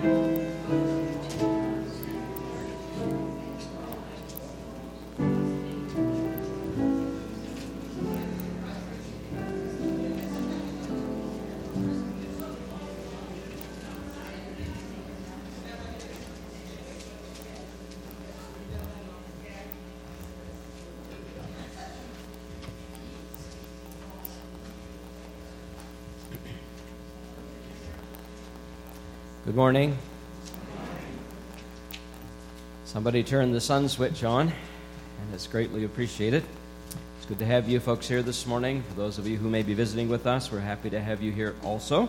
Good morning. Somebody turned the sun switch on, and it's greatly appreciated. It's good to have you folks here this morning. For those of you who may be visiting with us, we're happy to have you here also.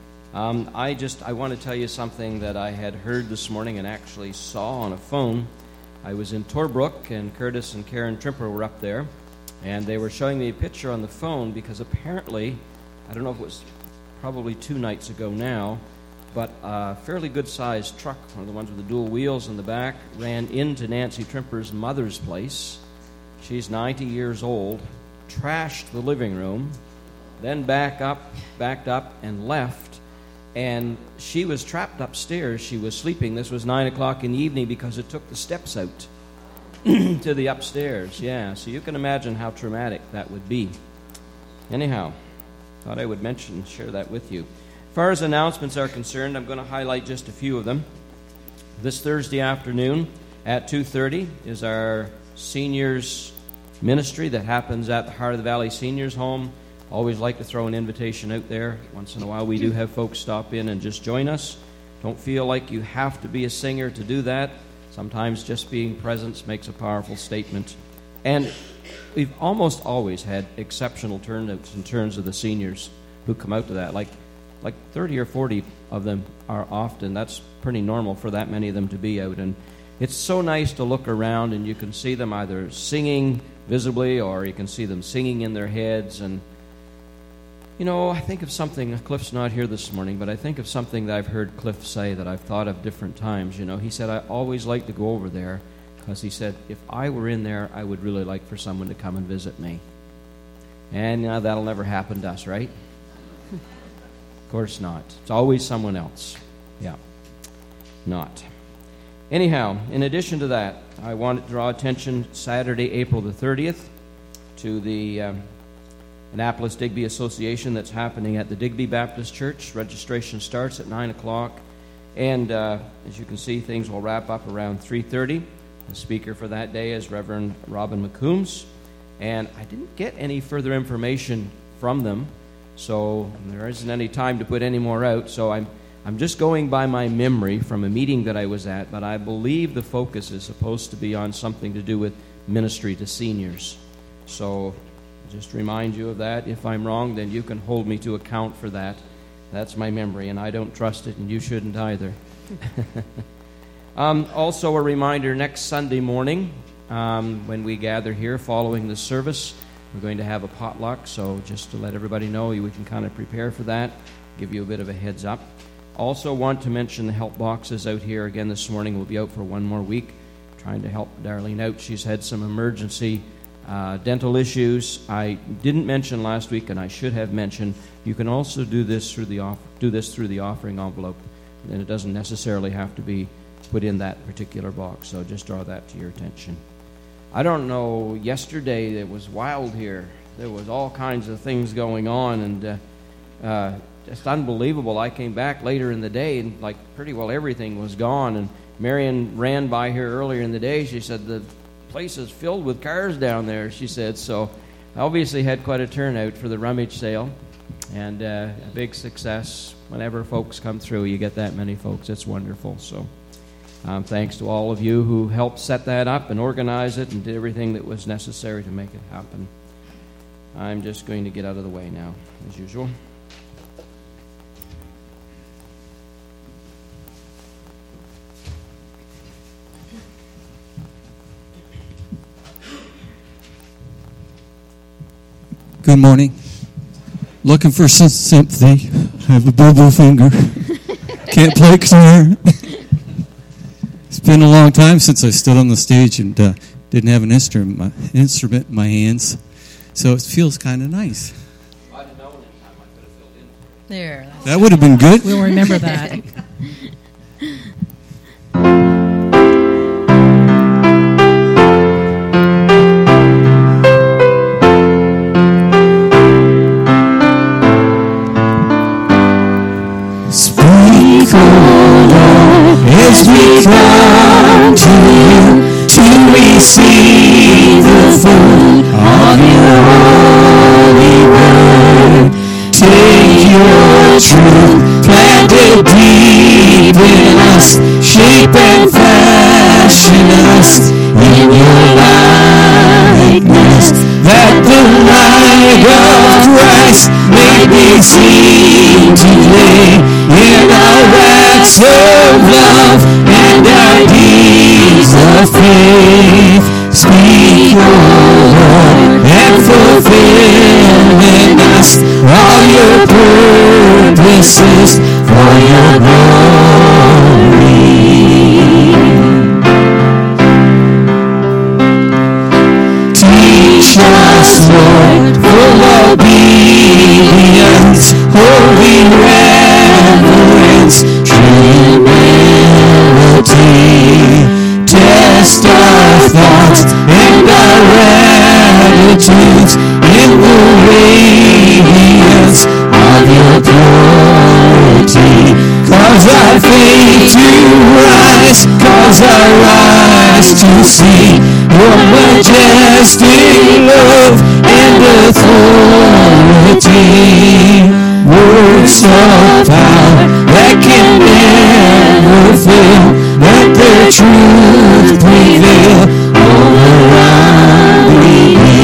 I want to tell you something that I had heard this morning and actually saw on a phone. I was in Torbrook, and Curtis and Karen Trimper were up there, and they were showing me a picture on the phone because apparently, I don't know if it was probably 2 nights ago now, but a fairly good-sized truck, one of the ones with the dual wheels in the back, ran into Nancy Trimper's mother's place. She's 90 years old, trashed the living room, then backed up and left, and she was trapped upstairs. She was sleeping. This was 9 o'clock in the evening because it took the steps out to the upstairs. Yeah, so you can imagine how traumatic that would be. Anyhow, thought I would share that with you. As far as announcements are concerned, I'm going to highlight just a few of them. This Thursday afternoon at 2:30 is our seniors ministry that happens at the Heart of the Valley Seniors Home. Always like to throw an invitation out there. Once in a while we do have folks stop in and just join us. Don't feel like you have to be a singer to do that. Sometimes just being present makes a powerful statement. And we've almost always had exceptional turnouts in terms of the seniors who come out to that. Like 30 or 40 of them are often. That's pretty normal for that many of them to be out. And it's so nice to look around and you can see them either singing visibly or you can see them singing in their heads. And, you know, I think of something, Cliff's not here this morning, but I think of something that I've heard Cliff say that I've thought of different times. You know, he said, I always like to go over there because he said, if I were in there, I would really like for someone to come and visit me. And that'll never happen to us, right? Of course not. It's always someone else. Yeah. Not. Anyhow, in addition to that, I want to draw attention Saturday, April the 30th to the Annapolis-Digby Association that's happening at the Digby Baptist Church. Registration starts at 9 o'clock. And as you can see, things will wrap up around 3:30. The speaker for that day is Reverend Robin McCombs. And I didn't get any further information from them. So there isn't any time to put any more out. So I'm just going by my memory from a meeting that I was at, but I believe the focus is supposed to be on something to do with ministry to seniors. So just remind you of that. If I'm wrong, then you can hold me to account for that. That's my memory, and I don't trust it, and you shouldn't either. Also a reminder, next Sunday morning, when we gather here following the service, we're going to have a potluck, so just to let everybody know, we can kind of prepare for that, give you a bit of a heads up. Also want to mention the help boxes out here again this morning. We'll be out for one more week trying to help Darlene out. She's had some emergency dental issues. I didn't mention last week, and I should have mentioned, you can also do this through the offering envelope, and it doesn't necessarily have to be put in that particular box, so just draw that to your attention. I don't know, yesterday it was wild here. There was all kinds of things going on, and just unbelievable. I came back later in the day, and like pretty well everything was gone. And Marion ran by here earlier in the day. She said, the place is filled with cars down there, she said. So obviously had quite a turnout for the rummage sale, and a big success. Whenever folks come through, you get that many folks. It's wonderful. So thanks to all of you who helped set that up and organize it and did everything that was necessary to make it happen. I'm just going to get out of the way now, as usual. Good morning. Looking for some sympathy. I have a boo-boo finger. Can't play guitar. It's been a long time since I stood on the stage and didn't have an instrument in my hands. So it feels kind of nice. If I'd have known in time, I could have filled in. There. That would have been good. We'll remember that. speak, O Lord, as we come to you to receive the food of your holy word. Take your truth, plant it deep in us, shape and fashion us in your likeness, that the light of Christ may be seen today in our acts of love and our deeds of faith. Speak, O Lord, and fulfill in us all your purposes for your glory. Teach us, Lord, full obedience, holy reverence, true humility. Test our thoughts and our attitudes in the radiance of your purity. Cause our faith to rise, cause our eyes to see your majestic love and authority. Words of power that can never fail, let their truth prevail all around me.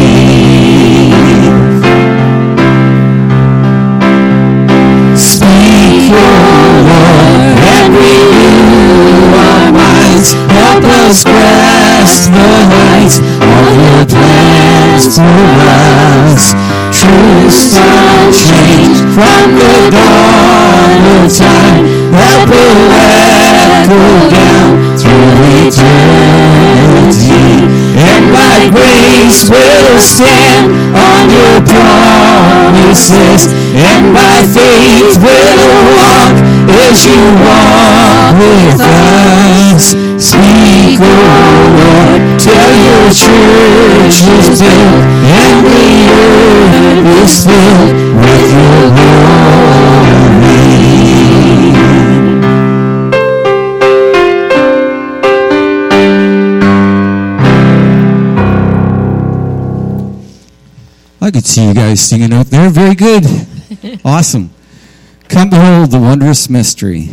Speak, O Lord, and renew our minds. Help us grasp the heights of your plans for us. Truths unchanged from the dawn of time that will echo down through eternity. And by grace we'll stand on your promises, and by faith we'll walk as you walk with us. Speak, O Lord, till your church is built and the earth is filled with your glory. I could see you guys singing out there. Very good. Awesome. Come behold the wondrous mystery.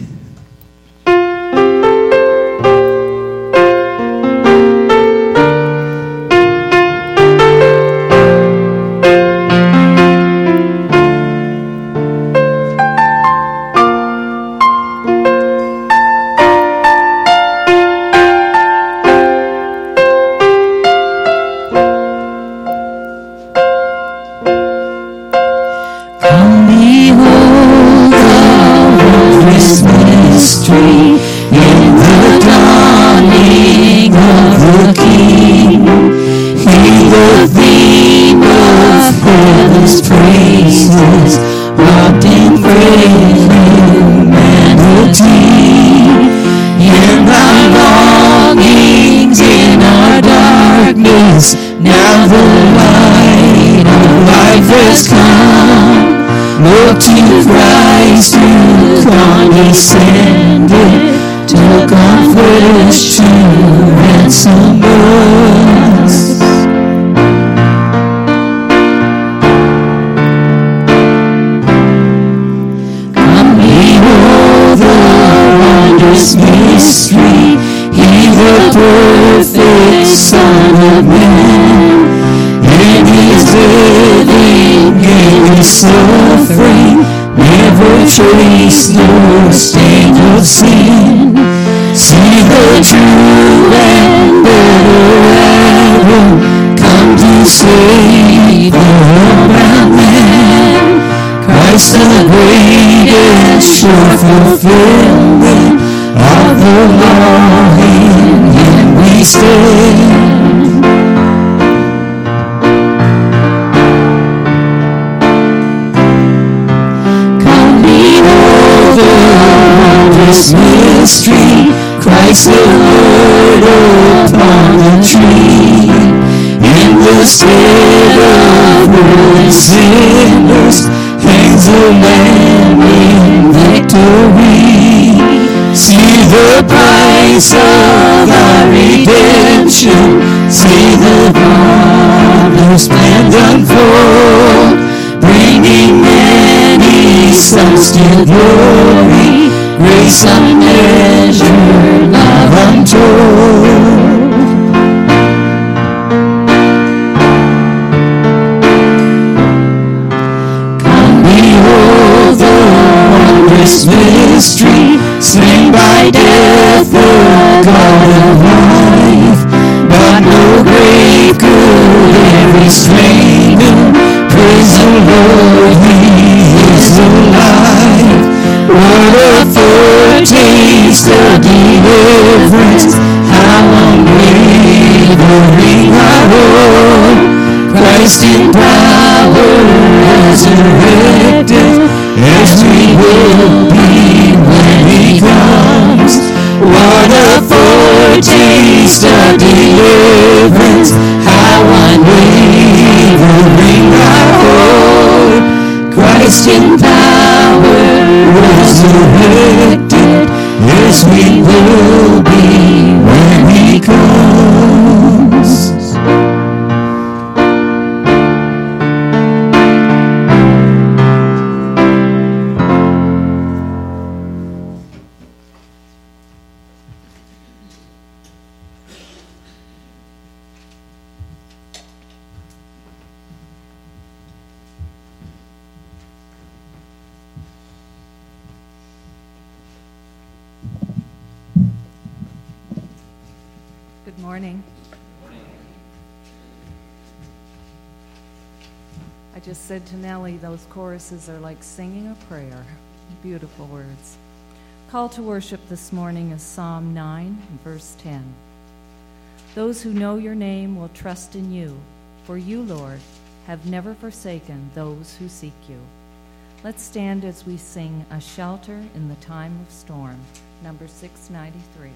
Now the light of life has come. Look to Christ who condescended, took on flesh to ransom us. Come behold the wondrous mystery, He the perfect Son of Man. In His living, in His suffering, never trace nor stain of sin. See the true and better Adam come to save the bound man. Christ the great and sure fulfillment of the law, in Him we stand. Mystery, Christ the Lord upon the tree. In the stead of ruined sinners hangs the Lamb in victory. price of our redemption. See the marvelous plan unfold, bringing many sons to glory, grace unmeasured, love untold. Come behold the wondrous mystery, slain by death, the God of life. But no grave could ever restrain him. Praise the Lord, he is alive. What a foretaste of deliverance, how unwavering our hope. Christ in power resurrected, as we will be when he comes. What a foretaste of deliverance, how unwavering our hope. Christ in power resurrected, as we will be when he comes. Good morning. I just said to Nellie, those choruses are like singing a prayer. Beautiful words. Call to worship this morning is Psalm 9, verse 10. Those who know your name will trust in you, for you, Lord, have never forsaken those who seek you. Let's stand as we sing A Shelter in the Time of Storm, number 693.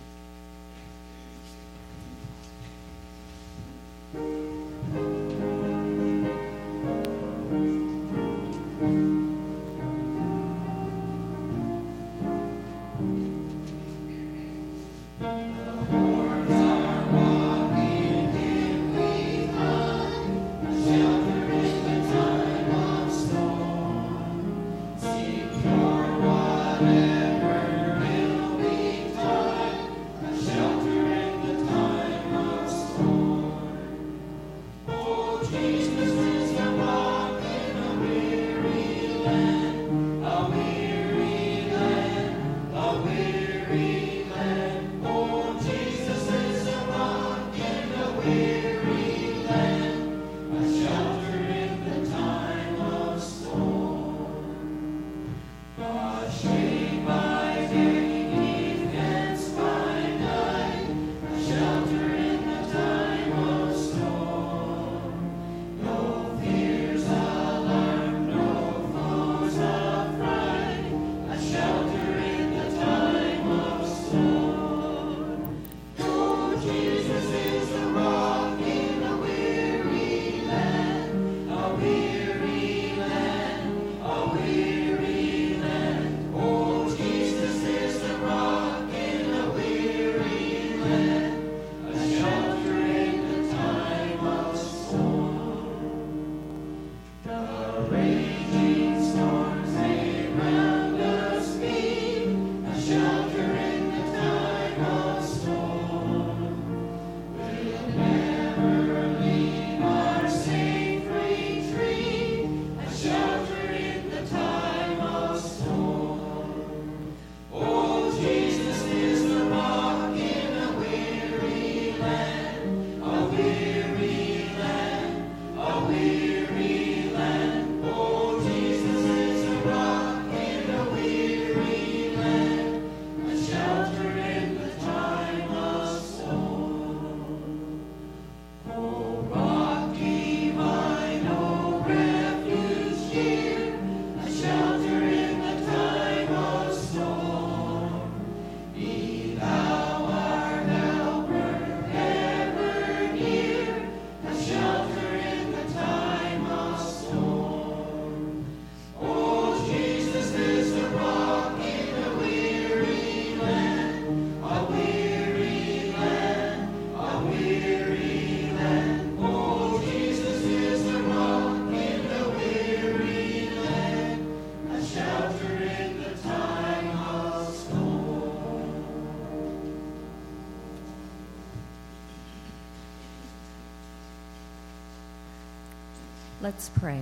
Let's pray.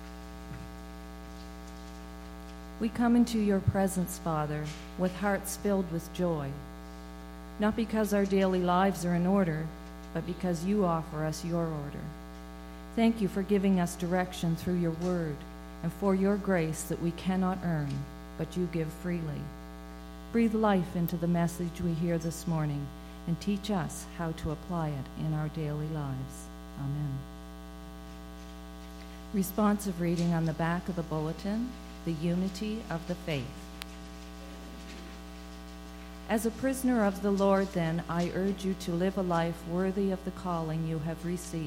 We come into your presence, Father, with hearts filled with joy, not because our daily lives are in order, but because you offer us your order. Thank you for giving us direction through your word and for your grace that we cannot earn, but you give freely. Breathe life into the message we hear this morning and teach us how to apply it in our daily lives. Amen. Responsive reading on the back of the bulletin, the unity of the faith. As a prisoner of the Lord, then, I urge you to live a life worthy of the calling you have received.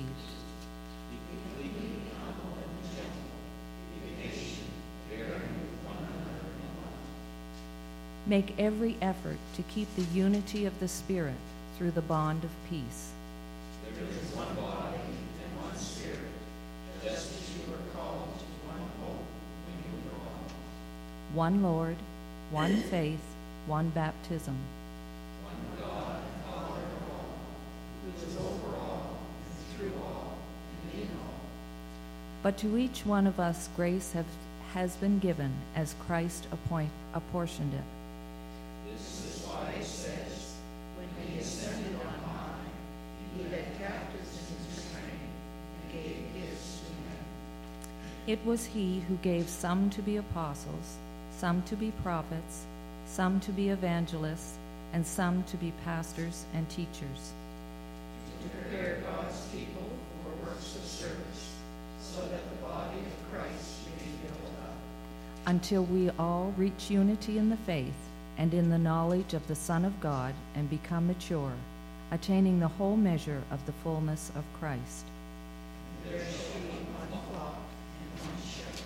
Make every effort to keep the unity of the Spirit through the bond of peace. There is one body and one Spirit, just as you were called to one hope when you were called. One Lord, one faith, one baptism. One God, Father of all, who is over all, and through all, and in all. But to each one of us grace has been given as Christ apportioned it. This is why it says, when he ascended on high, he led captives in his train and gave gifts to men. It was he who gave some to be apostles, some to be prophets, some to be evangelists, and some to be pastors and teachers. To prepare God's people for works of service, so that the body of Christ may be built up, until we all reach unity in the faith and in the knowledge of the Son of God and become mature, attaining the whole measure of the fullness of Christ. there shall be one flock and one shepherd.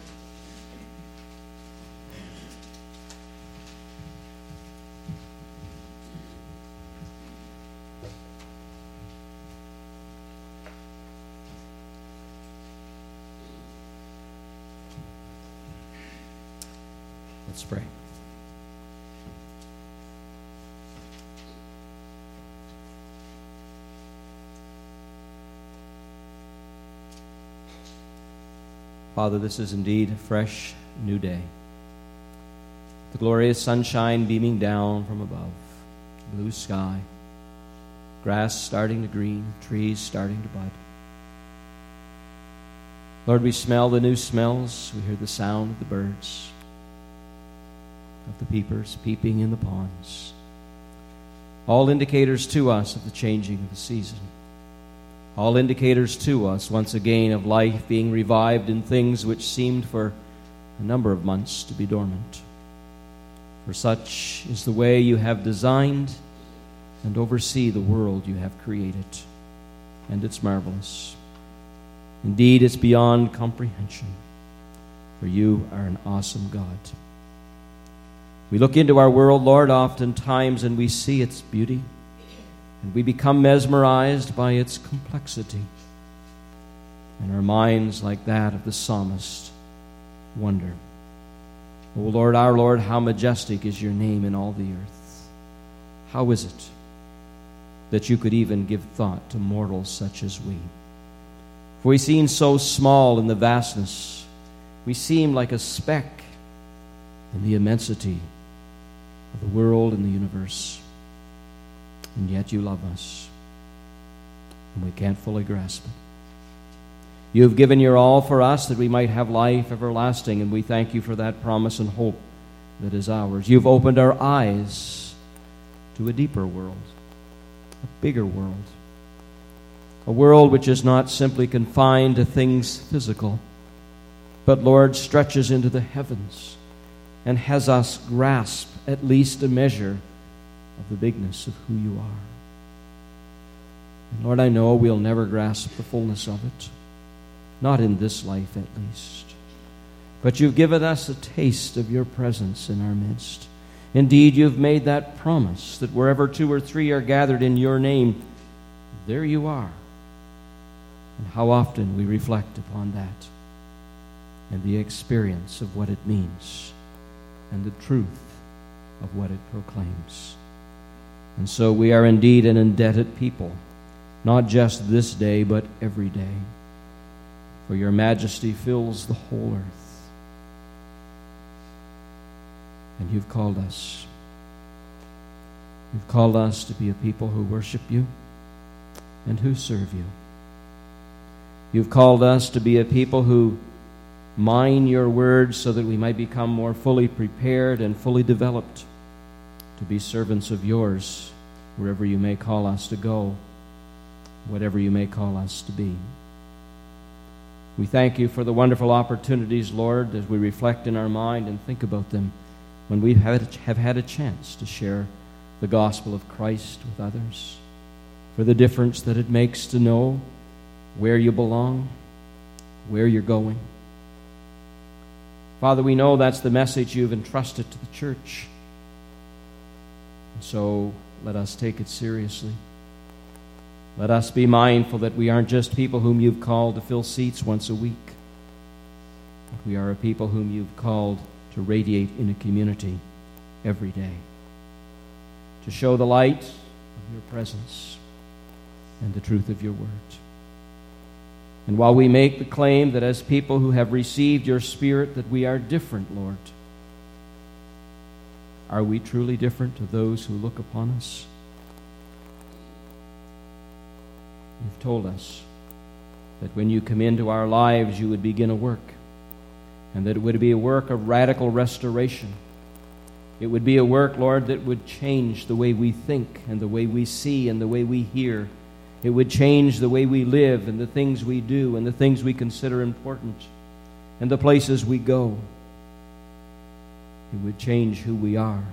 Let's pray. Father, this is indeed a fresh new day. The glorious sunshine beaming down from above, blue sky, grass starting to green, trees starting to bud. Lord, we smell the new smells. We hear the sound of the birds, of the peepers peeping in the ponds. All indicators to us of the changing of the season. All indicators to us, once again, of life being revived in things which seemed for a number of months to be dormant. For such is the way you have designed and oversee the world you have created. And it's marvelous. Indeed, it's beyond comprehension. For you are an awesome God. We look into our world, Lord, oftentimes, and we see its beauty, and we become mesmerized by its complexity. And our minds, like that of the psalmist, wonder, O Lord, our Lord, how majestic is your name in all the earth. How is it that you could even give thought to mortals such as we? For we seem so small in the vastness. We seem like a speck in the immensity of the world and the universe. And yet you love us, and we can't fully grasp it. You have given your all for us that we might have life everlasting, and we thank you for that promise and hope that is ours. You've opened our eyes to a deeper world, a bigger world, a world which is not simply confined to things physical, but, Lord, stretches into the heavens and has us grasp at least a measure of the bigness of who you are. And Lord, I know we'll never grasp the fullness of it, not in this life at least. But you've given us a taste of your presence in our midst. Indeed, you've made that promise that wherever 2 or 3 are gathered in your name, there you are. And how often we reflect upon that and the experience of what it means and the truth of what it proclaims. And so we are indeed an indebted people, not just this day, but every day. for your majesty fills the whole earth. And you've called us. You've called us to be a people who worship you and who serve you. You've called us to be a people who mine your words so that we might become more fully prepared and fully developed to be servants of yours wherever you may call us to go, whatever you may call us to be. We thank you for the wonderful opportunities, Lord, as we reflect in our mind and think about them when we have had a chance to share the gospel of Christ with others, for the difference that it makes to know where you belong, where you're going. Father, we know that's the message you've entrusted to the church. And so let us take it seriously. Let us be mindful that we aren't just people whom you've called to fill seats once a week, but we are a people whom you've called to radiate in a community every day, to show the light of your presence and the truth of your word. And while we make the claim that as people who have received your Spirit that we are different, Lord, are we truly different to those who look upon us? You've told us that when you come into our lives, you would begin a work, and that it would be a work of radical restoration. It would be a work, Lord, that would change the way we think and the way we see and the way we hear. It would change the way we live and the things we do and the things we consider important and the places we go. It would change who we are.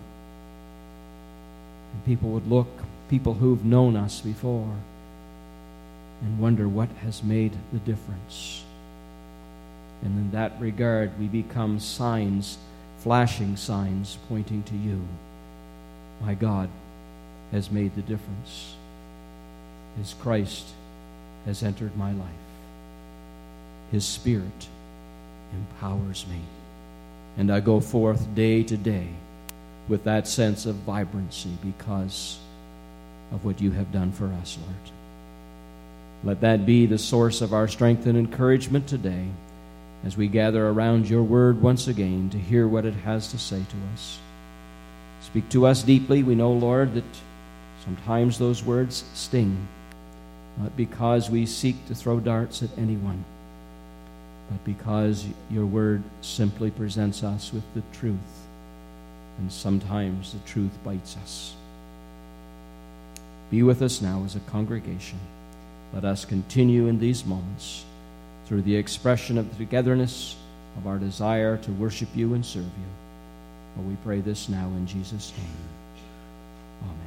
And people would look, people who've known us before, and wonder what has made the difference. And in that regard, we become signs, flashing signs pointing to you. My God has made the difference. His Christ has entered my life. His Spirit empowers me. And I go forth day to day with that sense of vibrancy because of what you have done for us, Lord. Let that be the source of our strength and encouragement today as we gather around your word once again to hear what it has to say to us. Speak to us deeply. We know, Lord, that sometimes those words sting, not because we seek to throw darts at anyone, but because your word simply presents us with the truth, and sometimes the truth bites us. Be with us now as a congregation. Let us continue in these moments through the expression of the togetherness of our desire to worship you and serve you. For we pray this now in Jesus' name. Amen.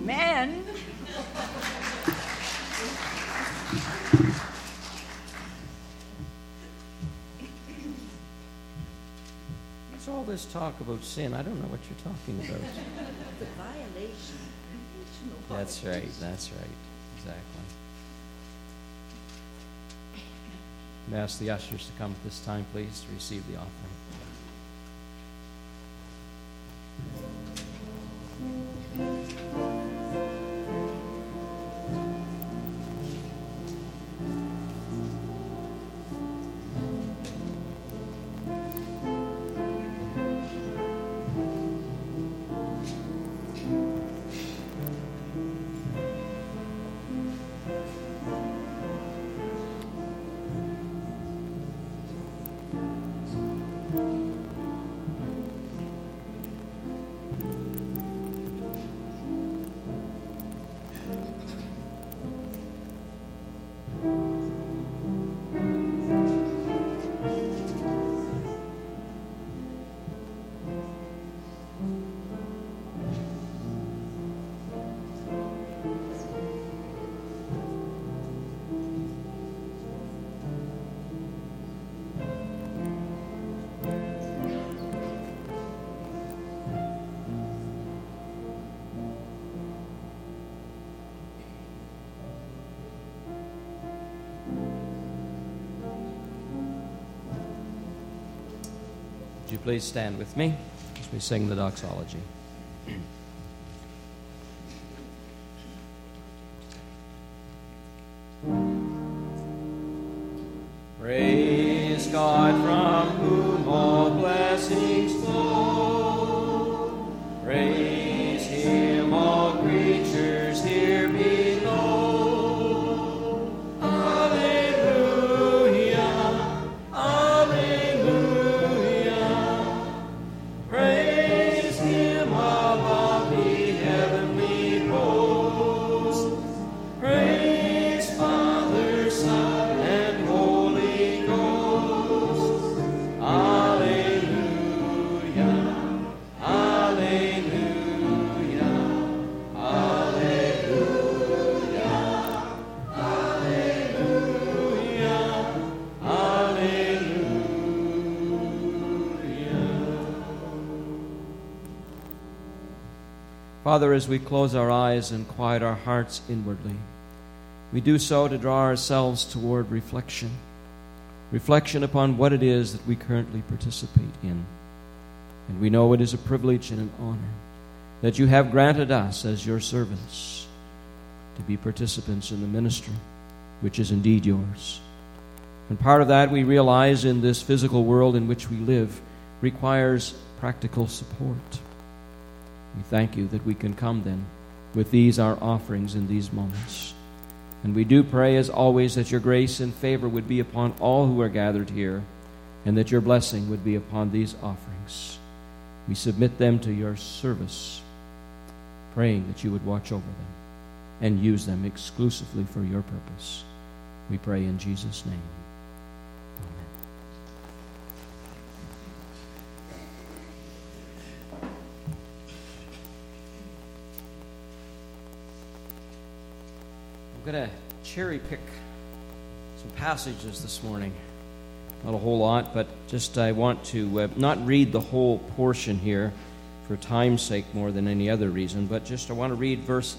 Amen. What's all this talk about sin? I don't know what you're talking about. The violation. That's right. Exactly. I'm going to ask the ushers to come at this time, please, to receive the offering. Would you please stand with me as we sing the doxology? Praise God from whom all blessings flow. Praise Him, all creatures here below. Alleluia, alleluia. Praise Him above the heavenly hosts. Praise Father, Son, and Holy Ghost. Alleluia, alleluia, alleluia, alleluia, alleluia. Father, as we close our eyes and quiet our hearts inwardly, we do so to draw ourselves toward reflection upon what it is that we currently participate in. And we know it is a privilege and an honor that you have granted us as your servants to be participants in the ministry, which is indeed yours. And part of that, we realize, in this physical world in which we live, requires practical support. We thank you that we can come then with these our offerings in these moments. And we do pray, as always, that your grace and favor would be upon all who are gathered here, and that your blessing would be upon these offerings. We submit them to your service, praying that you would watch over them and use them exclusively for your purpose. We pray in Jesus' name. Amen. I'm going to cherry pick some passages this morning. Not a whole lot, but just I want to not read the whole portion here for time's sake more than any other reason, but just I want to read verse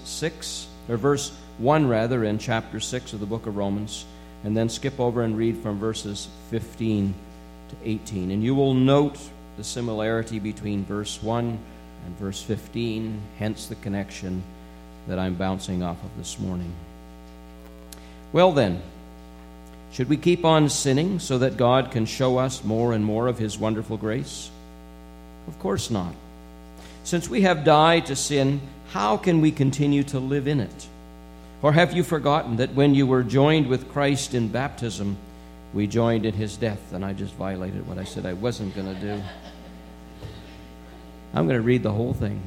1 in chapter 6 of the book of Romans, and then skip over and read from verses 15 to 18. And you will note the similarity between verse 1 and verse 15, hence the connection that I'm bouncing off of this morning. Well then, should we keep on sinning so that God can show us more and more of His wonderful grace? Of course not. Since we have died to sin, how can we continue to live in it? Or have you forgotten that when you were joined with Christ in baptism, we joined in His death? And I just violated what I said I wasn't going to do. I'm going to read the whole thing.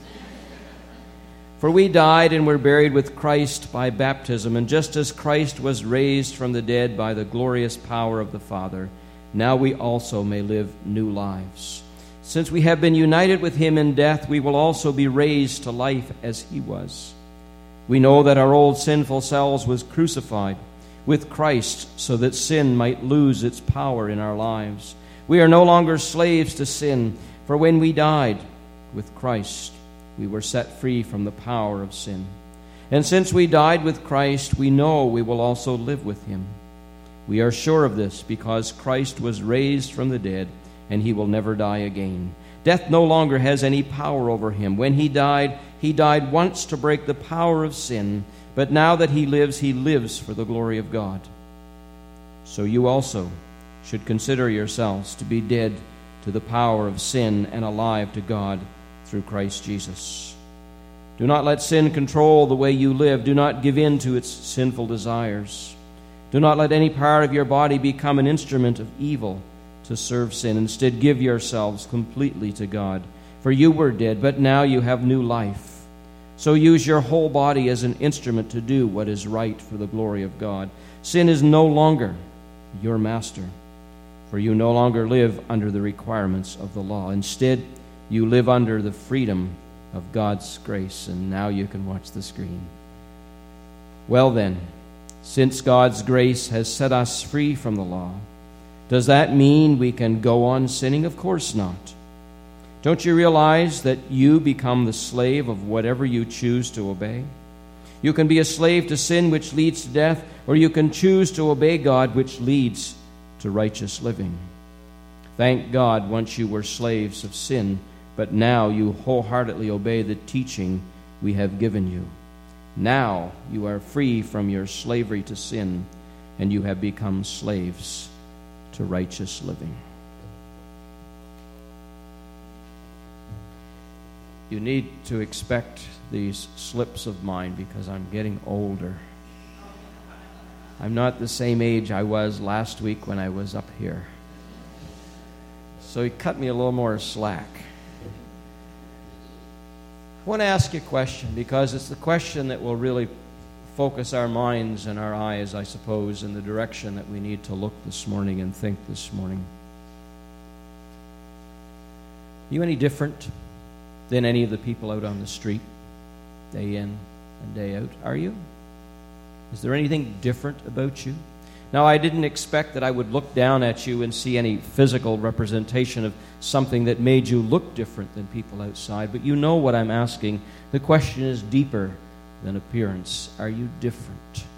For we died and were buried with Christ by baptism, and just as Christ was raised from the dead by the glorious power of the Father, now we also may live new lives. Since we have been united with him in death, we will also be raised to life as he was. We know that our old sinful selves was crucified with Christ so that sin might lose its power in our lives. We are no longer slaves to sin, for when we died with Christ, we were set free from the power of sin. And since we died with Christ, we know we will also live with him. We are sure of this because Christ was raised from the dead, and he will never die again. Death no longer has any power over him. When he died once to break the power of sin, but now that he lives for the glory of God. So you also should consider yourselves to be dead to the power of sin and alive to God through Christ Jesus. Do not let sin control the way you live. Do not give in to its sinful desires. Do not let any part of your body become an instrument of evil to serve sin. Instead, give yourselves completely to God. For you were dead, but now you have new life. So use your whole body as an instrument to do what is right for the glory of God. Sin is no longer your master, for you no longer live under the requirements of the law. Instead, you live under the freedom of God's grace. And now you can watch the screen. Well then, since God's grace has set us free from the law, does that mean we can go on sinning? Of course not. Don't you realize that you become the slave of whatever you choose to obey? You can be a slave to sin, which leads to death, or you can choose to obey God, which leads to righteous living. Thank God, once you were slaves of sin, but now you wholeheartedly obey the teaching we have given you. Now you are free from your slavery to sin, and you have become slaves to righteous living. You need to expect these slips of mine because I'm getting older. I'm not the same age I was last week when I was up here. So he cut me a little more slack. I want to ask you a question because it's the question that will really focus our minds and our eyes, I suppose, in the direction that we need to look this morning and think this morning. Are you any different than any of the people out on the street, day in and day out? Are you? Is there anything different about you? Now, I didn't expect that I would look down at you and see any physical representation of something that made you look different than people outside, but you know what I'm asking. The question is deeper than appearance. Are you different?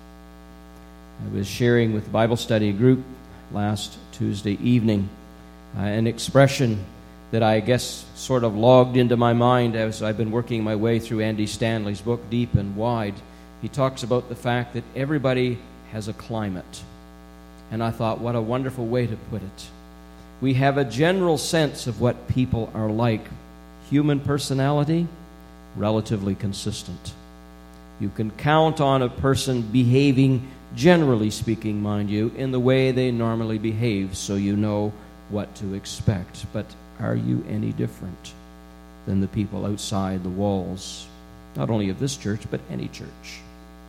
I was sharing with the Bible study group last Tuesday evening an expression that I guess sort of logged into my mind as I've been working my way through Andy Stanley's book, Deep and Wide. He talks about the fact that everybody has a climate. And I thought, what a wonderful way to put it. We have a general sense of what people are like. Human personality, relatively consistent. You can count on a person behaving, generally speaking, mind you, in the way they normally behave, so you know what to expect. But are you any different than the people outside the walls, not only of this church, but any church?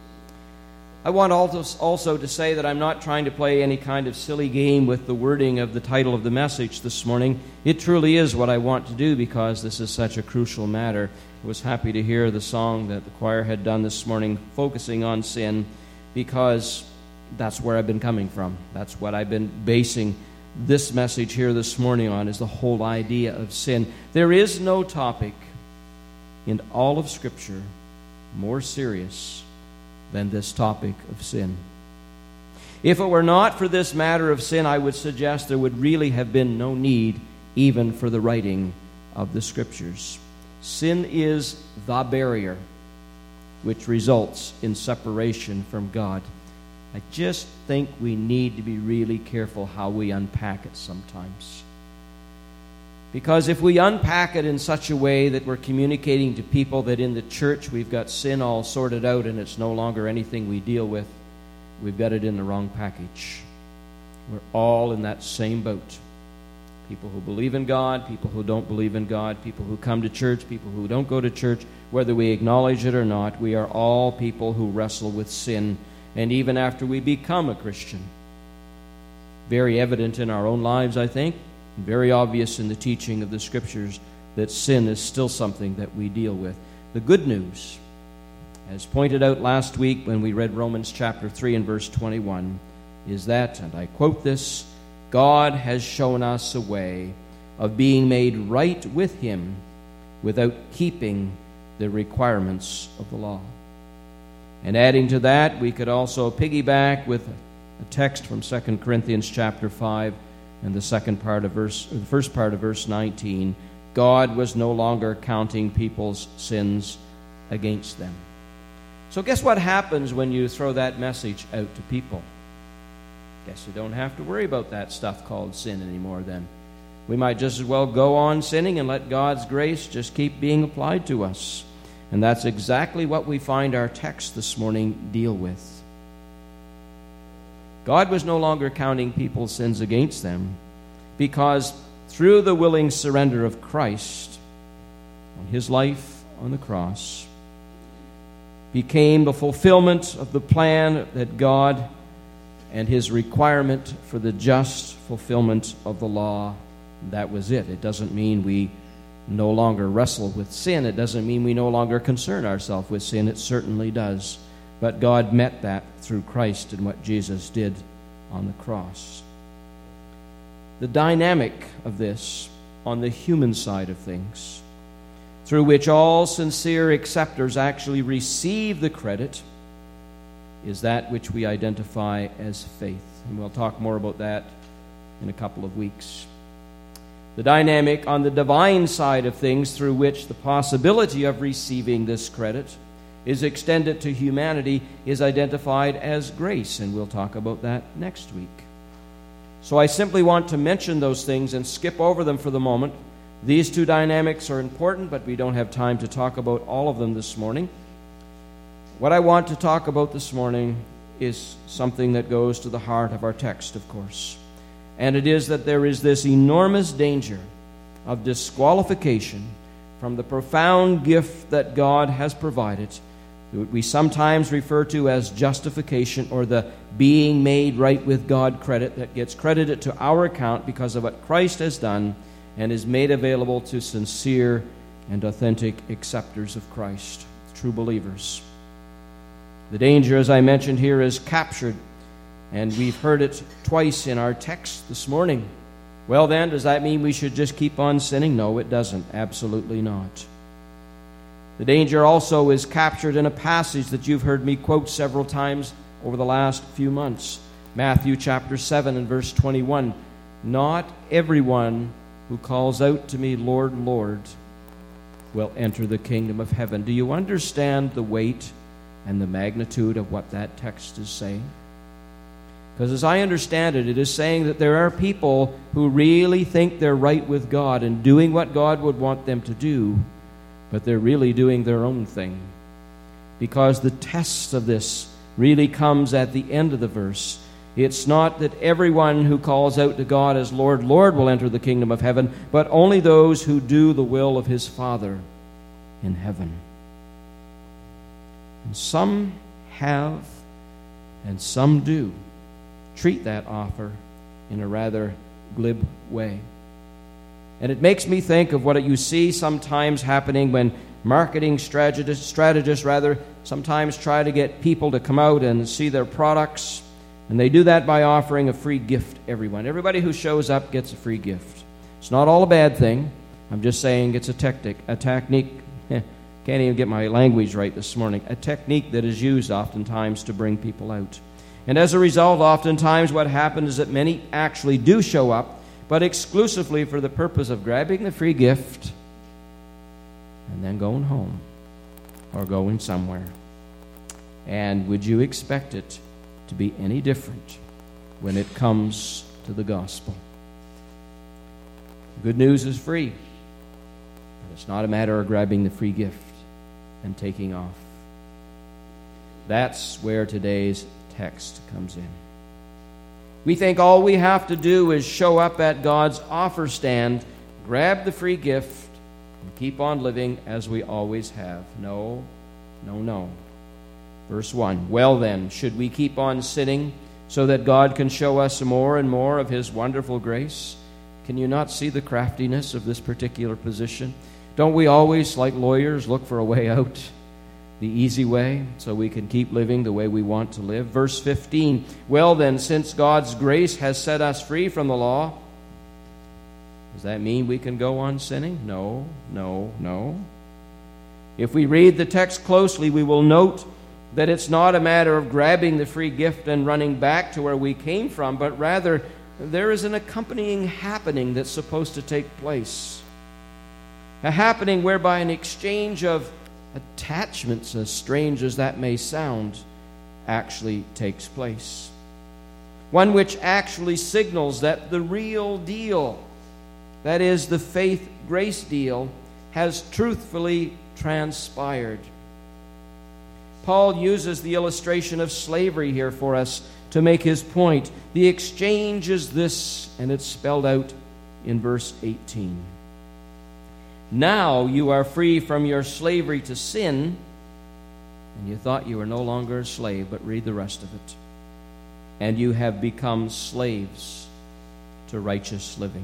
I want also to say that I'm not trying to play any kind of silly game with the wording of the title of the message this morning. It truly is what I want to do because this is such a crucial matter. I was happy to hear the song that the choir had done this morning, focusing on sin, because that's where I've been coming from. That's what I've been basing this message here this morning on, is the whole idea of sin. There is no topic in all of Scripture more serious than this topic of sin. If it were not for this matter of sin, I would suggest there would really have been no need even for the writing of the Scriptures. Sin is the barrier which results in separation from God. I just think we need to be really careful how we unpack it sometimes. Because if we unpack it in such a way that we're communicating to people that in the church we've got sin all sorted out and it's no longer anything we deal with, we've got it in the wrong package. We're all in that same boat. People who believe in God, people who don't believe in God, people who come to church, people who don't go to church, whether we acknowledge it or not, we are all people who wrestle with sin. And even after we become a Christian, very evident in our own lives, I think, Very obvious in the teaching of the Scriptures that sin is still something that we deal with. The good news, as pointed out last week when we read Romans chapter 3 and verse 21, is that, and I quote this, God has shown us a way of being made right with Him without keeping the requirements of the law. And adding to that, we could also piggyback with a text from 2 Corinthians chapter 5 and the first part of verse 19. God was no longer counting people's sins against them. So guess what happens when you throw that message out to people? Guess you don't have to worry about that stuff called sin anymore then. We might just as well go on sinning and let God's grace just keep being applied to us. And that's exactly what we find our text this morning deal with. God was no longer counting people's sins against them because through the willing surrender of Christ on His life on the cross became the fulfillment of the plan that God and His requirement for the just fulfillment of the law. That was it. It doesn't mean we no longer wrestle with sin. It doesn't mean we no longer concern ourselves with sin. It certainly does. But God met that through Christ and what Jesus did on the cross. The dynamic of this on the human side of things, through which all sincere acceptors actually receive the credit, is that which we identify as faith. And we'll talk more about that in a couple of weeks. The dynamic on the divine side of things, through which the possibility of receiving this credit is extended to humanity, is identified as grace, and we'll talk about that next week. So I simply want to mention those things and skip over them for the moment. These two dynamics are important, but we don't have time to talk about all of them this morning. What I want to talk about this morning is something that goes to the heart of our text, of course. And it is that there is this enormous danger of disqualification from the profound gift that God has provided, that we sometimes refer to as justification, or the being made right with God credit that gets credited to our account because of what Christ has done and is made available to sincere and authentic acceptors of Christ, true believers. The danger, as I mentioned here, is captured, and we've heard it twice in our text this morning. Well then, does that mean we should just keep on sinning? No, it doesn't. Absolutely not. The danger also is captured in a passage that you've heard me quote several times over the last few months. Matthew chapter 7 and verse 21. Not everyone who calls out to me, Lord, Lord, will enter the kingdom of heaven. Do you understand the weight and the magnitude of what that text is saying? Because as I understand it, it is saying that there are people who really think they're right with God and doing what God would want them to do, but they're really doing their own thing. Because the test of this really comes at the end of the verse. It's not that everyone who calls out to God as Lord, Lord will enter the kingdom of heaven, but only those who do the will of His Father in heaven. And some have, and some do, treat that offer in a rather glib way. And it makes me think of what you see sometimes happening when marketing strategists sometimes try to get people to come out and see their products. And they do that by offering a free gift to everyone. Everybody who shows up gets a free gift. It's not all a bad thing. I'm just saying it's a technique. Can't even get my language right this morning. A technique that is used oftentimes to bring people out. And as a result, oftentimes what happens is that many actually do show up, but exclusively for the purpose of grabbing the free gift and then going home or going somewhere. And would you expect it to be any different when it comes to the gospel? Good news is free, but it's not a matter of grabbing the free gift and taking off. That's where today's text comes in. We think all we have to do is show up at God's offer stand, grab the free gift, and keep on living as we always have. No. Verse 1, well then, should we keep on sinning so that God can show us more and more of His wonderful grace? Can you not see the craftiness of this particular position? Don't we always, like lawyers, look for a way out, the easy way, so we can keep living the way we want to live? Verse 15, well then, since God's grace has set us free from the law, does that mean we can go on sinning? No. If we read the text closely, we will note that it's not a matter of grabbing the free gift and running back to where we came from, but rather there is an accompanying happening that's supposed to take place. A happening whereby an exchange of attachments, as strange as that may sound, actually takes place. One which actually signals that the real deal, that is, the faith-grace deal, has truthfully transpired. Paul uses the illustration of slavery here for us to make his point. The exchange is this, and it's spelled out in verse 18. Now you are free from your slavery to sin, and you thought you were no longer a slave, but read the rest of it. And you have become slaves to righteous living.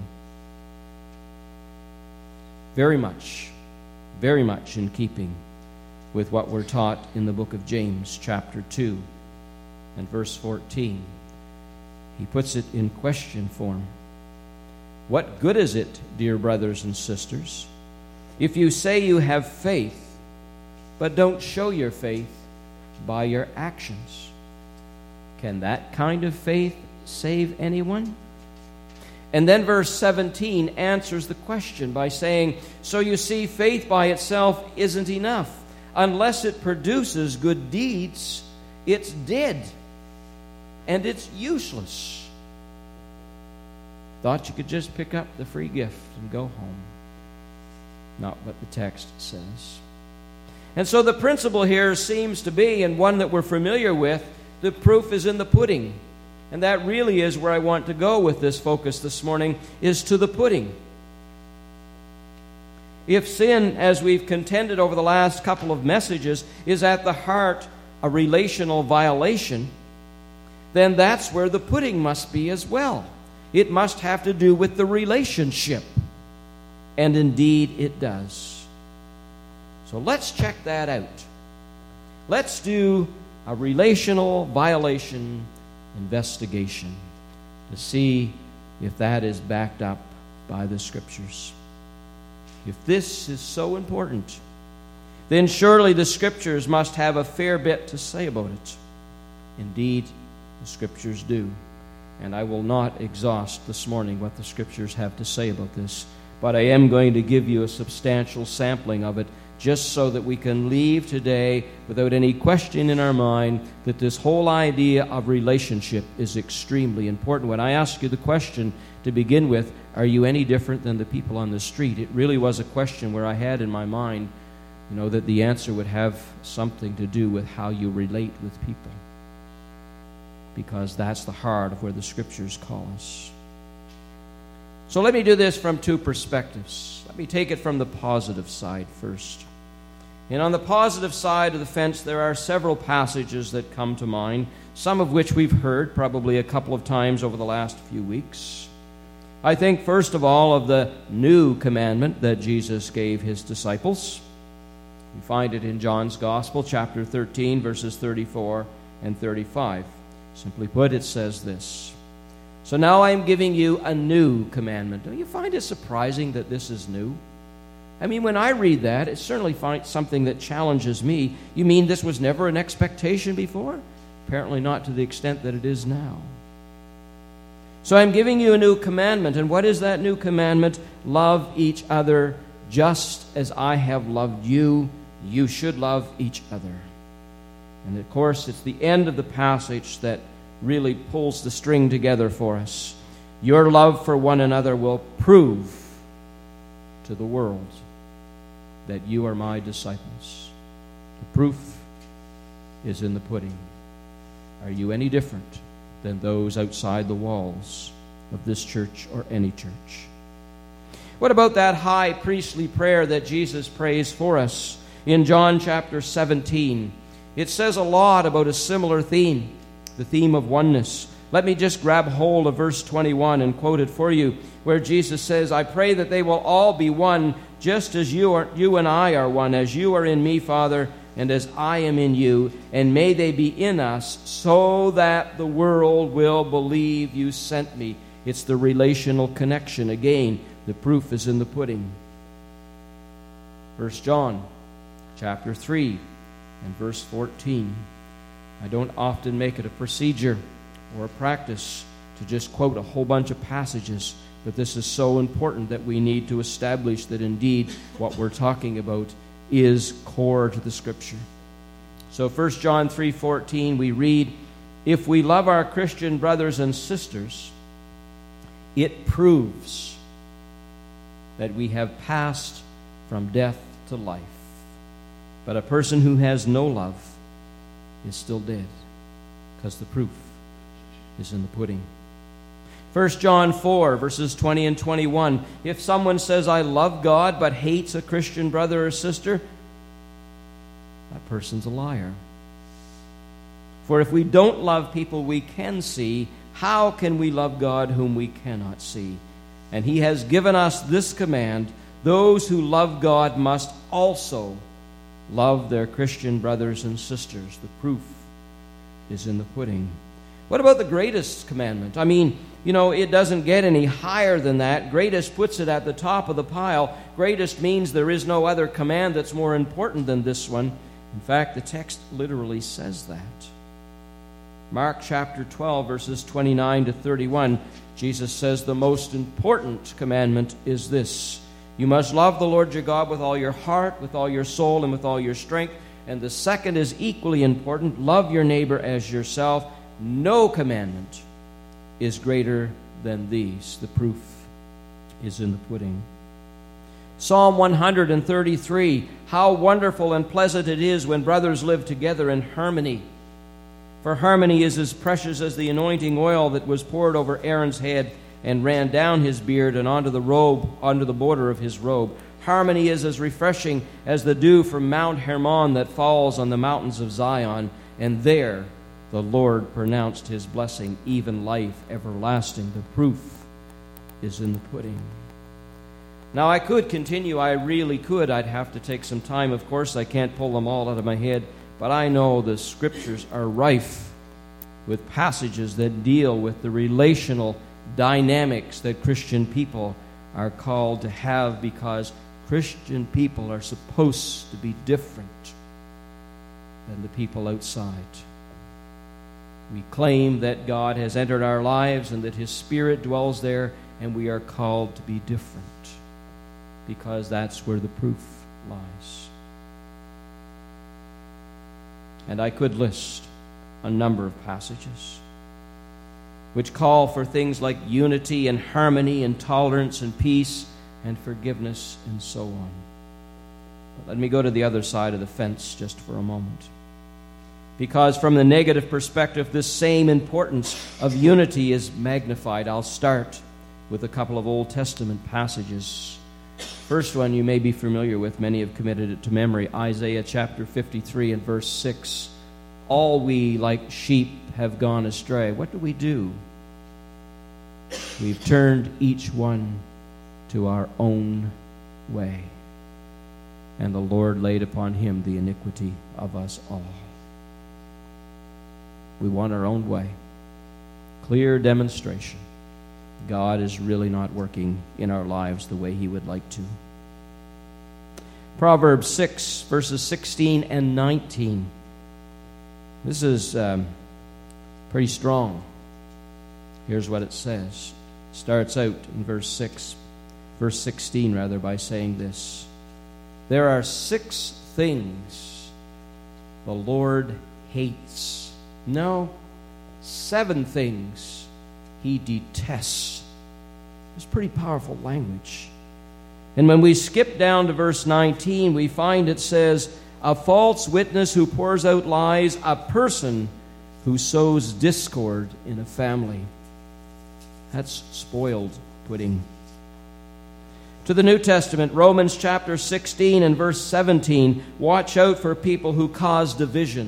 Very much in keeping with what we're taught in the book of James, chapter 2 and verse 14. He puts it in question form. What good is it, dear brothers and sisters, if you say you have faith, but don't show your faith by your actions? Can that kind of faith save anyone? And then verse 17 answers the question by saying, so you see, faith by itself isn't enough. Unless it produces good deeds, it's dead and it's useless. Thought you could just pick up the free gift and go home. Not what the text says. And so the principle here seems to be, and one that we're familiar with, the proof is in the pudding. And that really is where I want to go with this focus this morning, is to the pudding. If sin, as we've contended over the last couple of messages, is at the heart a relational violation, then that's where the pudding must be as well. It must have to do with the relationship. And indeed it does. So let's check that out. Let's do a relational violation investigation to see if that is backed up by the Scriptures. If this is so important, then surely the Scriptures must have a fair bit to say about it. Indeed, the Scriptures do. And I will not exhaust this morning what the Scriptures have to say about this, but I am going to give you a substantial sampling of it, just so that we can leave today without any question in our mind that this whole idea of relationship is extremely important. When I ask you the question to begin with, are you any different than the people on the street? It really was a question where I had in my mind, that the answer would have something to do with how you relate with people. Because that's the heart of where the Scriptures call us. So let me do this from two perspectives. Let me take it from the positive side first. And on the positive side of the fence, there are several passages that come to mind, some of which we've heard probably a couple of times over the last few weeks. I think, first of all, of the new commandment that Jesus gave his disciples. We find it in John's Gospel, chapter 13, verses 34 and 35. Simply put, it says this: so now I am giving you a new commandment. Don't you find it surprising that this is new? I mean, when I read that, it certainly finds something that challenges me. You mean this was never an expectation before? Apparently not to the extent that it is now. So I'm giving you a new commandment. And what is that new commandment? Love each other just as I have loved you. You should love each other. And of course, it's the end of the passage that really pulls the string together for us. Your love for one another will prove to the world that you are my disciples. The proof is in the pudding. Are you any different than those outside the walls of this church or any church? What about that high priestly prayer that Jesus prays for us in John chapter 17? It says a lot about a similar theme, the theme of oneness. Let me just grab hold of verse 21 and quote it for you, where Jesus says, I pray that they will all be one, just as you and I are one, as you are in me, Father, and as I am in you, and may they be in us, so that the world will believe you sent me. It's the relational connection. Again, the proof is in the pudding. 1 John chapter 3 and verse 14. I don't often make it a procedure or a practice to just quote a whole bunch of passages, but this is so important that we need to establish that indeed what we're talking about is core to the Scripture. So 1 John 3:14 we read, if we love our Christian brothers and sisters, it proves that we have passed from death to life. But a person who has no love is still dead, because the proof is in the pudding. 1 John 4, verses 20 and 21. If someone says, I love God, but hates a Christian brother or sister, that person's a liar. For if we don't love people we can see, how can we love God whom we cannot see? And he has given us this command, those who love God must also love their Christian brothers and sisters. The proof is in the pudding. What about the greatest commandment? I mean, it doesn't get any higher than that. Greatest puts it at the top of the pile. Greatest means there is no other command that's more important than this one. In fact, the text literally says that. Mark chapter 12, verses 29 to 31, Jesus says the most important commandment is this. You must love the Lord your God with all your heart, with all your soul, and with all your strength. And the second is equally important. Love your neighbor as yourself. No commandment is greater than these. The proof is in the pudding. Psalm 133, how wonderful and pleasant it is when brothers live together in harmony. For harmony is as precious as the anointing oil that was poured over Aaron's head and ran down his beard and onto the border of his robe. Harmony is as refreshing as the dew from Mount Hermon that falls on the mountains of Zion. And there the Lord pronounced his blessing, even life everlasting. The proof is in the pudding. Now, I could continue. I really could. I'd have to take some time. Of course, I can't pull them all out of my head. But I know the Scriptures are rife with passages that deal with the relational dynamics that Christian people are called to have, because Christian people are supposed to be different than the people outside. We claim that God has entered our lives and that His Spirit dwells there, and we are called to be different, because that's where the proof lies. And I could list a number of passages which call for things like unity and harmony and tolerance and peace and forgiveness and so on. But let me go to the other side of the fence just for a moment. Because from the negative perspective, this same importance of unity is magnified. I'll start with a couple of Old Testament passages. First one you may be familiar with. Many have committed it to memory. Isaiah chapter 53 and verse 6. All we like sheep have gone astray. What do? We've turned each one to our own way, and the Lord laid upon him the iniquity of us all. We want our own way. Clear demonstration. God is really not working in our lives the way He would like to. Proverbs 6, verses 16 and 19. This is pretty strong. Here's what it says. It starts out in verse 16 by saying this. There are 6 things the Lord hates. No, 7 things He detests. It's pretty powerful language. And when we skip down to verse 19, we find it says, a false witness who pours out lies, a person who sows discord in a family. That's spoiled pudding. To the New Testament, Romans chapter 16 and verse 17, watch out for people who cause divisions.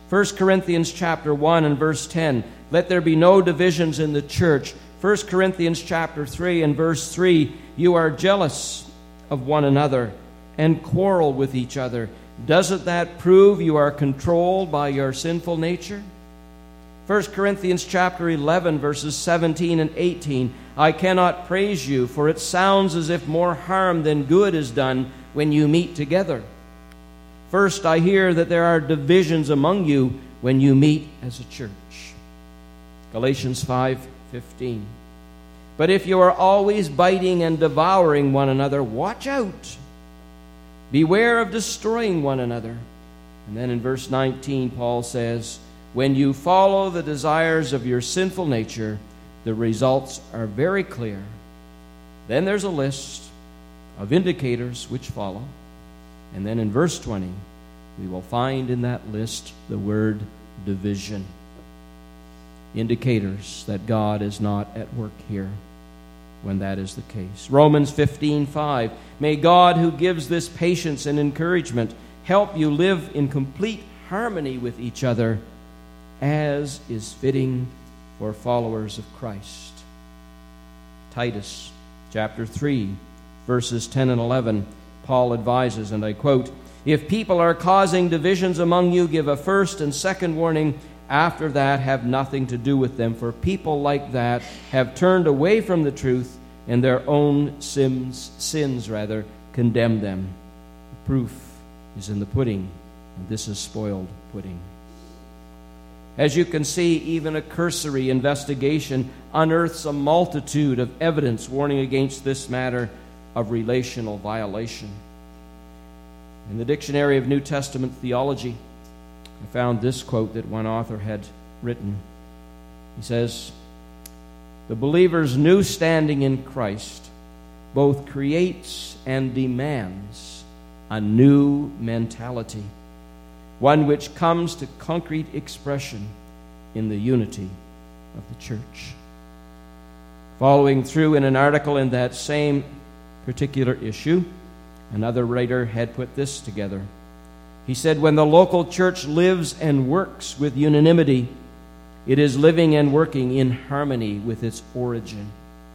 1 Corinthians chapter 1 and verse 10, let there be no divisions in the church. 1 Corinthians chapter 3 and verse 3, you are jealous of one another and quarrel with each other. Doesn't that prove you are controlled by your sinful nature? 1 Corinthians chapter 11 verses 17 and 18, I cannot praise you, for it sounds as if more harm than good is done when you meet together. First, I hear that there are divisions among you when you meet as a church. Galatians 5:15. But if you are always biting and devouring one another, watch out. Beware of destroying one another. And then in verse 19, Paul says, when you follow the desires of your sinful nature, the results are very clear. Then there's a list of indicators which follow. And then in verse 20, we will find in that list the word division. Indicators that God is not at work here when that is the case. Romans 15:5, may God, who gives this patience and encouragement, help you live in complete harmony with each other, as is fitting for followers of Christ. Titus chapter 3, verses 10 and 11, Paul advises, and I quote, if people are causing divisions among you, give a first and second warning. After that, have nothing to do with them, for people like that have turned away from the truth, and their own sins condemn them. The proof is in the pudding, and this is spoiled pudding. As you can see, even a cursory investigation unearths a multitude of evidence warning against this matter of relational violation. In the Dictionary of New Testament Theology, I found this quote that one author had written. He says, the believer's new standing in Christ both creates and demands a new mentality, one which comes to concrete expression in the unity of the church. Following through in an article in that same particular issue, another writer had put this together. He said, when the local church lives and works with unanimity, it is living and working in harmony with its origin.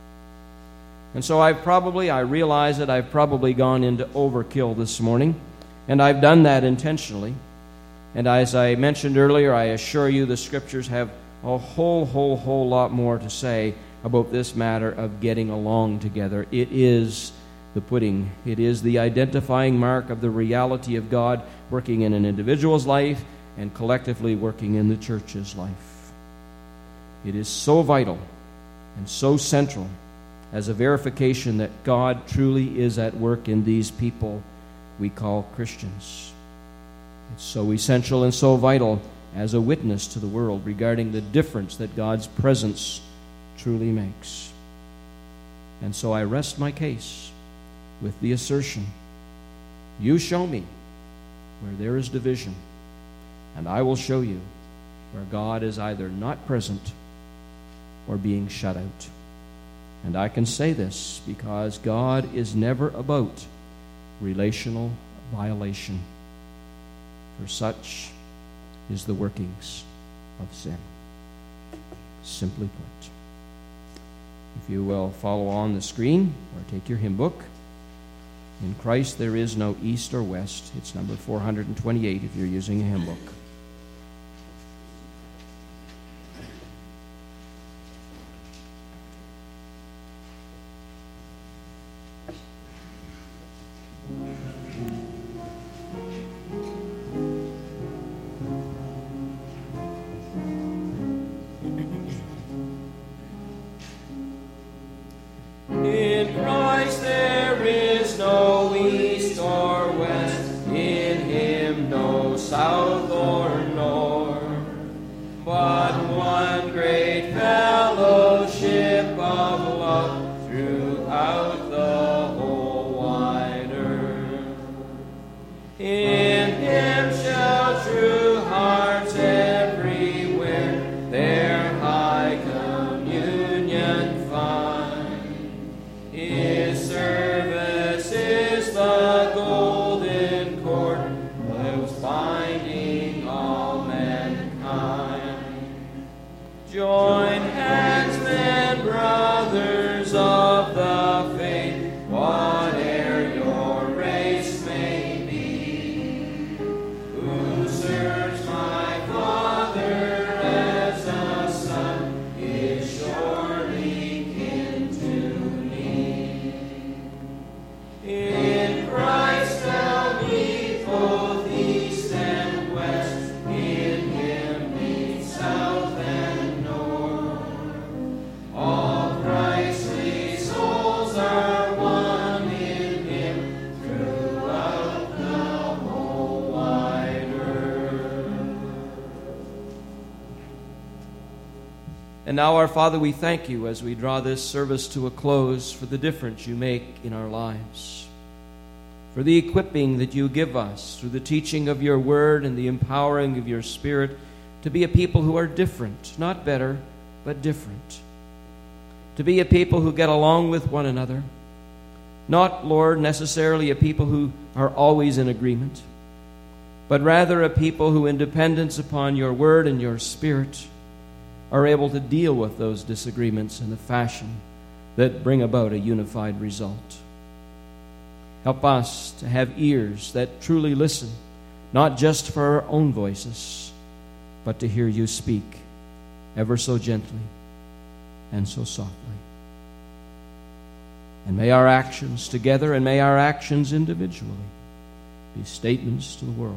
And so I realize that I've probably gone into overkill this morning, and I've done that intentionally. And as I mentioned earlier, I assure you the Scriptures have a whole lot more to say about this matter of getting along together. It is the pudding. It is the identifying mark of the reality of God working in an individual's life and collectively working in the church's life. It is so vital and so central as a verification that God truly is at work in these people we call Christians. It's so essential and so vital as a witness to the world regarding the difference that God's presence truly makes. And so I rest my case with the assertion, you show me where there is division, and I will show you where God is either not present or being shut out. And I can say this because God is never about relational violation, for such is the workings of sin. Simply put. If you will follow on the screen or take your hymn book, in Christ there is no east or west. It's number 428 if you're using a hymn book. South or And now, our Father, we thank you as we draw this service to a close for the difference you make in our lives, for the equipping that you give us through the teaching of your word and the empowering of your Spirit to be a people who are different, not better, but different. To be a people who get along with one another, not, Lord, necessarily a people who are always in agreement, but rather a people who, in dependence upon your word and your Spirit, are able to deal with those disagreements in a fashion that bring about a unified result. Help us to have ears that truly listen, not just for our own voices, but to hear you speak ever so gently and so softly. And may our actions together and may our actions individually be statements to the world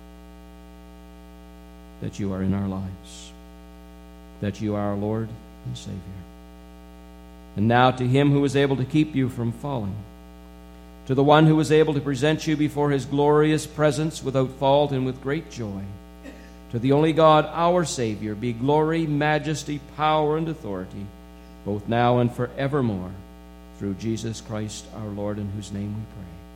that you are in our lives, that you are our Lord and Savior. And now to him who is able to keep you from falling, to the one who is able to present you before his glorious presence without fault and with great joy, to the only God, our Savior, be glory, majesty, power, and authority, both now and forevermore, through Jesus Christ our Lord, in whose name we pray.